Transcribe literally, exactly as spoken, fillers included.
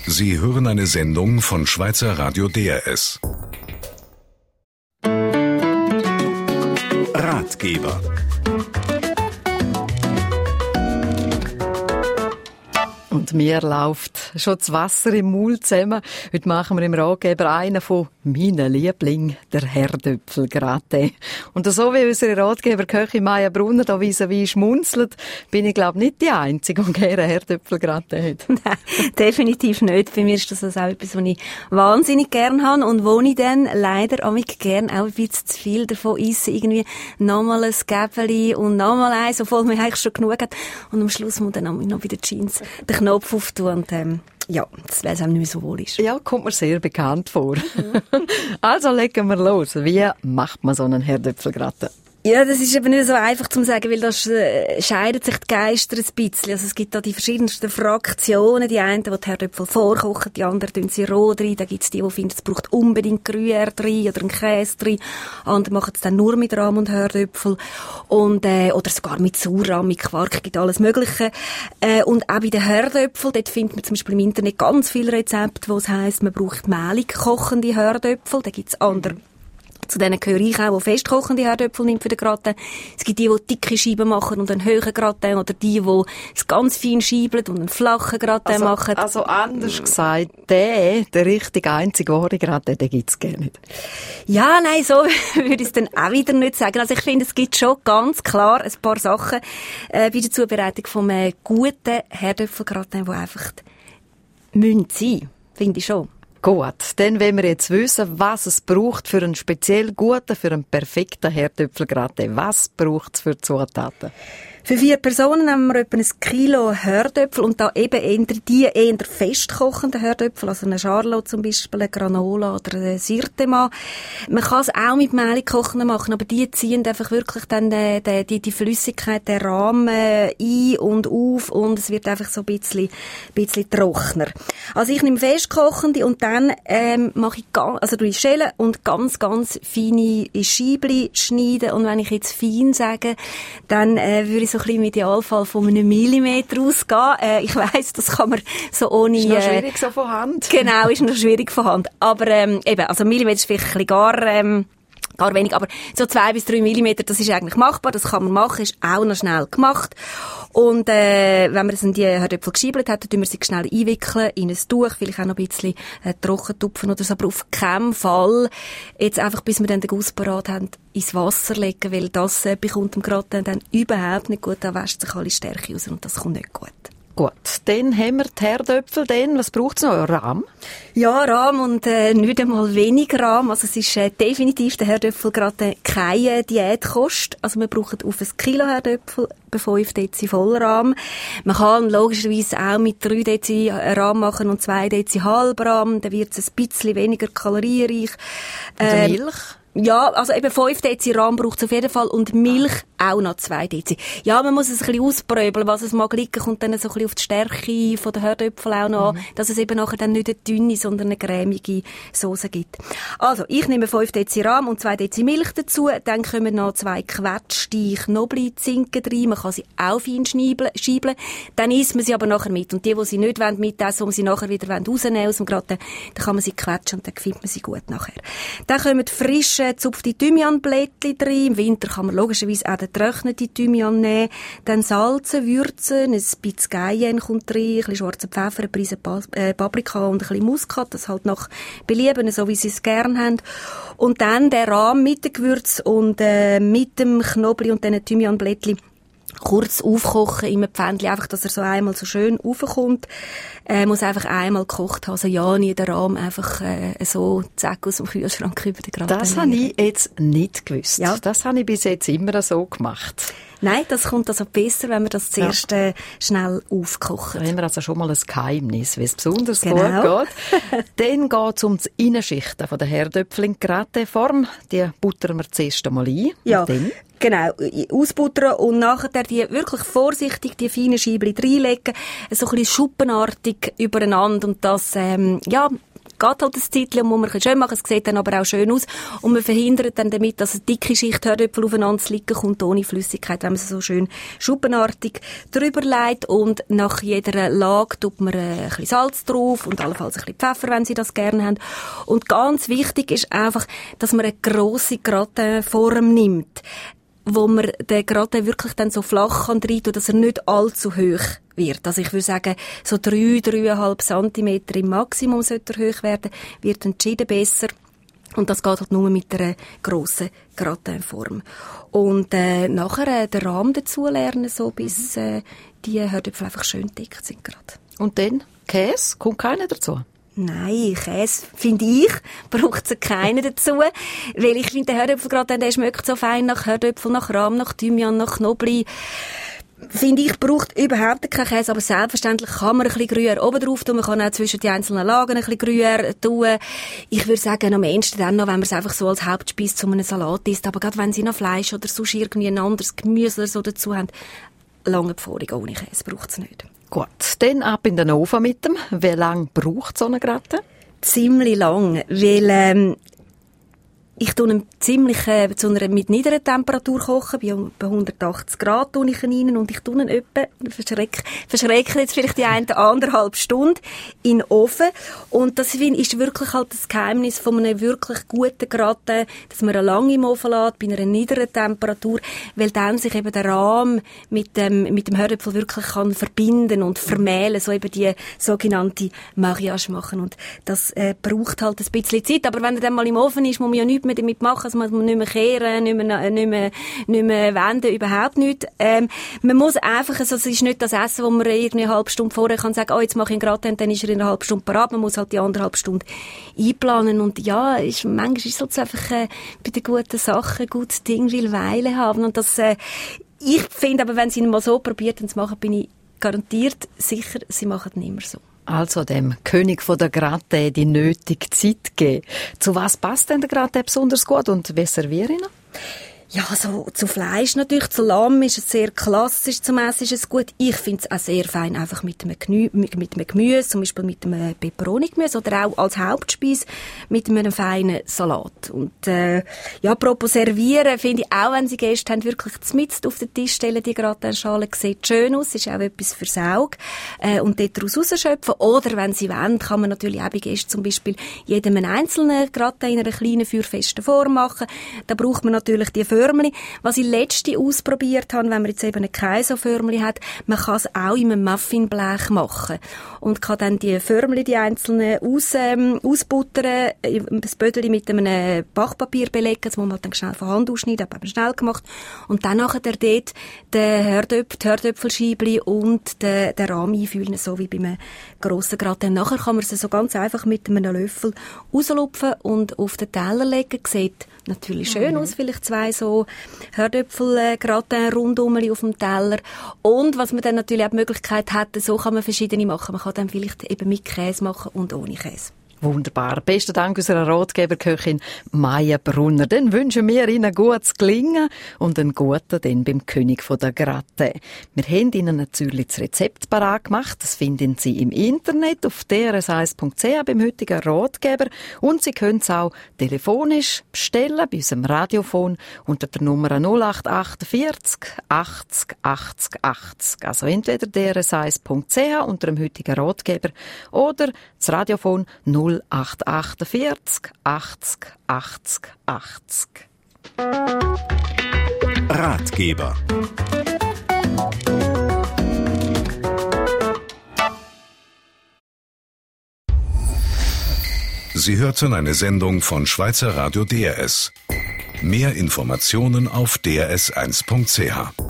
Sie hören eine Sendung von Schweizer Radio D R S. Ratgeber. Und mir läuft schon das Wasser im Mund zusammen. Heute machen wir im Ratgeber einen von meinen Lieblingen, der Herdöpfelgratin. Und so wie unsere Ratgeberköchin Maja Brunner da vis-à-vis schmunzelt, bin ich, glaube ich, nicht die Einzige, die gerne Herdöpfelgratin hat. Nein, definitiv nicht. Bei mir ist das also auch etwas, was ich wahnsinnig gerne habe und wo ich dann leider auch gerne auch ein bisschen zu viel davon esse. Irgendwie nochmal ein Gäbeli und nochmal eins, obwohl man eigentlich schon genug hat. Und am Schluss muss dann noch wieder die Jeans den Knopf auftun und ähm, ja, das wäre es auch nicht mehr so wohl ist. Ja, kommt mir sehr bekannt vor. Also legen wir los. Wie macht man so einen Herdöpfelgratin? Ja, das ist eben nicht so einfach zu sagen, weil da scheiden sich die Geister ein bisschen. Also es gibt da die verschiedensten Fraktionen. Die einen, die die Herdöpfel vorkochen, die anderen tun sie roh rein. Da gibt es die, die finden, es braucht unbedingt Gruyère drin oder einen Käse drin. Andere machen es dann nur mit Rahm und Herdöpfel. Und, äh, oder sogar mit Sauerrahm, mit Quark, gibt alles Mögliche. Äh, und auch bei den Herdöpfeln, dort findet man zum Beispiel im Internet ganz viele Rezepte, wo es heisst, man braucht mehlig kochende Herdöpfel. Da gibt es andere. Zu denen gehöre ich auch, die festkochende Herdöpfel nimmt für den Gratin. Es gibt die, die dicke Scheiben machen und einen hohen Gratin, oder die, die es ganz fein scheibeln und einen flachen Gratin also, machen. Also anders gesagt, der, der richtige einzige wahre Gratin, den gibt es gar nicht. Ja, nein, so würde ich es dann auch wieder nicht sagen. Also ich finde, es gibt schon ganz klar ein paar Sachen äh, bei der Zubereitung von einem guten Herdöpfelgratin, die einfach müssen sein, finde ich schon. Gut, dann wollen wir jetzt wissen, was es braucht für einen speziell guten, für einen perfekten Herdöpfelgratin. Was braucht es für Zutaten? Für vier Personen haben wir etwa ein Kilo Herdöpfel und da eben eher die eher festkochenden Herdöpfel, also eine Charlotte zum Beispiel, eine Granola oder eine Sirtema. Man kann es auch mit mehlig kochenden machen, aber die ziehen einfach wirklich dann die, die, die Flüssigkeit, den Rahmen ein und auf und es wird einfach so ein bisschen, ein bisschen trockener. Also ich nehme festkochende und dann ähm, mache ich ganz, also durch schälen und ganz, ganz feine Scheibli schneiden und wenn ich jetzt fein sage, dann äh, würde ich so ein bisschen im Idealfall von einem Millimeter ausgehen. Äh, ich weiss, das kann man so ohne... Ist noch äh, schwierig so von Hand. Genau, ist noch schwierig von Hand. Aber ähm, eben, also Millimeter ist vielleicht ein bisschen gar... Ähm, Gar wenig, aber so zwei bis drei Millimeter, das ist eigentlich machbar, das kann man machen, ist auch noch schnell gemacht. Und äh, wenn man es in die Herdöpfel geschiebelt hat, dann tun wir sie schnell einwickeln in ein Tuch, vielleicht auch noch ein bisschen äh, trocken tupfen oder so, aber auf keinen Fall jetzt einfach, bis wir dann den Guss parat haben, ins Wasser legen, weil das äh, bekommt dem Gratin dann überhaupt nicht gut, da wäscht sich alle Stärke raus und das kommt nicht gut. Gut, dann haben wir die Herdöpfel. Dann, was braucht es noch? Rahm? Ja, Rahm und äh, nicht einmal wenig Rahm. Also es ist äh, definitiv der Herdöpfel gerade keine Diätkost. Also wir brauchen auf ein Kilo Herdöpfel fünf Dezi Vollrahm. Man kann logischerweise auch mit drei Dezi Rahm machen und zwei Dezi Halbrahm. Dann wird es ein bisschen weniger kalorienreich. Ähm, Milch? Ja, also eben fünf Dezi Rahm braucht es auf jeden Fall und Milch auch noch zwei Dezi. Ja, man muss es ein bisschen auspröbeln, was es mag liegen, kommt dann so ein bisschen auf die Stärke von der Herdöpfel auch noch an, mhm. dass es eben nachher dann nicht eine dünne, sondern eine cremige Soße gibt. Also, ich nehme fünf Dezi Rahm und zwei Dezi Milch dazu, dann kommen noch zwei quetschte Knoblauchzinken rein, man kann sie auch fein scheibeln, dann isst man sie aber nachher mit und die, die sie nicht mitessen wollen, um sie nachher wieder rausnehmen aus dem Gratin, dann kann man sie quetschen und dann findet man sie gut nachher. Dann kommen frische zupfte Thymianblättchen drin. Im Winter kann man logischerweise auch den getrockneten Thymian nehmen. Dann salzen, würzen, ein bisschen Cayenne kommt rein, ein bisschen schwarzer Pfeffer, eine Prise Paprika und ein bisschen Muskat, das halt nach Belieben, so wie sie es gerne haben. Und dann der Rahm mit dem Gewürz und äh, mit dem Knoblauch und diesen Thymianblättchen kurz aufkochen im Pfändchen, einfach, dass er so einmal so schön raufkommt. Äh, muss einfach einmal gekocht haben, also ja, nie den Rahm einfach äh, so zack aus dem Kühlschrank über den Gratin. Das habe ich jetzt nicht gewusst. Ja. Das habe ich bis jetzt immer so gemacht. Nein, das kommt also besser, wenn wir das zuerst äh, schnell aufkochen. Da haben wir also schon mal ein Geheimnis, wie es besonders genau. gut geht. Dann geht es um das Innenschichten von der Herdöpfel in Gratinform. Die buttern wir zuerst einmal ein. Ja. Und dann? Genau, ausbuttern und nachher die wirklich vorsichtig die feinen Scheibchen reinlegen, so ein bisschen schuppenartig übereinander und das, ähm, ja, geht halt ein Zeitchen, muss man ein schön machen, es sieht dann aber auch schön aus und man verhindert dann damit, dass eine dicke Schicht Herdöpfel aufeinander zu liegen kommt, ohne Flüssigkeit, wenn man sie so schön schuppenartig drüber legt und nach jeder Lage tut man ein bisschen Salz drauf und allenfalls ein bisschen Pfeffer, wenn Sie das gerne haben. Und ganz wichtig ist einfach, dass man eine grosse Gratinform nimmt, wo man den Gratin wirklich dann so flach kann rein tun, dass er nicht allzu hoch wird. Also ich würde sagen, so drei, dreieinhalb Zentimeter im Maximum sollte er hoch werden, wird entschieden besser. Und das geht halt nur mit einer grossen Gratinform. Und äh, nachher äh, den Rahmen dazu lernen, so bis äh, die Herdöpfel einfach schön dick sind gerade. Und dann Käse? Kommt keiner dazu? Nein, Käse, finde ich, braucht es keinen dazu. Weil ich finde, der Herdöpfel gerade, der schmeckt so fein nach Herdöpfel, nach Rahm, nach Thymian, nach Knoblauch. Finde ich, braucht überhaupt keinen Käse, aber selbstverständlich kann man ein bisschen Gruyère oben drauf tun. Man kann auch zwischen die einzelnen Lagen ein bisschen Gruyère tun. Ich würde sagen, am ehesten dann noch, wenn man es einfach so als Hauptspeise zu einem Salat isst. Aber gerade wenn Sie noch Fleisch oder sonst irgendwie ein anderes Gemüse oder so dazu haben, lange Pfannung ohne Käse braucht es nicht. Gut, dann ab in den Ofen mit dem. Wie lange braucht so eine Gratin? Ziemlich lang, weil ähm, ich tue ihn ziemlich äh, zu einer mit niederer Temperatur kochen, bei, bei hundertachtzig Grad tue ich ihn rein und ich tue ihn etwa, verschrecke verschreck jetzt vielleicht die eine anderthalb Stunde in den Ofen. Und das ist wirklich halt das Geheimnis von einem wirklich guten Gratin, dass man ihn lange im Ofen lässt, bei einer niederen Temperatur, weil dann sich eben der Rahm mit dem, mit dem Herdöpfel wirklich kann verbinden und vermählen, so eben die sogenannte Mariage machen. Und das äh, braucht halt ein bisschen Zeit, aber wenn er dann mal im Ofen ist, muss man ja nichts mehr damit machen, also man muss nicht mehr kehren, nicht mehr, nicht mehr, nicht mehr wenden, überhaupt nicht. Ähm, man muss einfach, also es ist nicht das Essen, wo man irgendwie eine halbe Stunde vorher kann sagen, oh, jetzt mache ich einen Gratin, und dann ist er in einer halben Stunde parat. Man muss halt die anderthalb Stunden einplanen und ja, ist, manchmal ist es halt einfach äh, bei den guten Sachen ein gutes Ding, will Weile haben und das, äh, ich finde aber, wenn sie ihn mal so probiert und zu machen, bin ich garantiert sicher, sie machen es nicht mehr so. Also dem König von der Gratin die nötige Zeit geben. Zu was passt denn der Gratin besonders gut und wie serviere ich ihn? Ja, so zu Fleisch natürlich, zu Lamm ist es sehr klassisch, zum Essen ist es gut. Ich finde es auch sehr fein, einfach mit einem, Gemü- mit, mit einem Gemüse, zum Beispiel mit einem Peperoni-Gemüse oder auch als Hauptspeise mit einem feinen Salat. Und äh, ja, apropos servieren, finde ich auch, wenn Sie Gäste haben, wirklich mitten auf den Tisch stellen, die Gratinschale, sieht schön aus, ist auch etwas fürs Auge äh, und dort daraus rausschöpfen. Oder wenn Sie wollen, kann man natürlich auch bei Gästen zum Beispiel jedem einen einzelnen Gratin in einer kleinen, feuerfesten Form machen. Da braucht man natürlich die Förmli. Was ich letzte ausprobiert habe, wenn man jetzt eben keine so Förmli hat, man kann es auch in einem Muffinblech machen. Und kann dann die Förmli, die einzelnen, aus, ähm, ausbuttern, das Bödeli mit einem Backpapier belegen, das muss man dann schnell von Hand ausschneiden, das hat man schnell gemacht. Und dann nachher dort den Herdöpfel, die Herdöpfelscheibli und den, den Rahm einfüllen, so wie beim grossen Gratin. Nachher kann man sie so ganz einfach mit einem Löffel rauslupfen und auf den Teller legen. Sieht natürlich schön mhm. aus, vielleicht zwei so Herdöpfel-Gratin rundum auf dem Teller. Und was man dann natürlich auch die Möglichkeit hat, so kann man verschiedene machen. Man kann dann vielleicht eben mit Käse machen und ohne Käse. Wunderbar. Besten Dank unserer Ratgeberköchin Maja Brunner. Dann wünschen wir Ihnen gutes Gelingen und einen guten dann beim König von der Gratin. Wir haben Ihnen natürlich das Rezept parat gemacht. Das finden Sie im Internet auf d r s eins punkt c h beim heutigen Ratgeber. Und Sie können es auch telefonisch bestellen bei unserem Radiofon unter der Nummer null acht vier acht achtzig achtzig achtzig. Also entweder d r s eins punkt c h unter dem heutigen Ratgeber oder das Radiofon null acht vier acht achtzig achtzig achtzig. Ratgeber. Sie hörten eine Sendung von Schweizer Radio D R S. Mehr Informationen auf d r s eins punkt c h.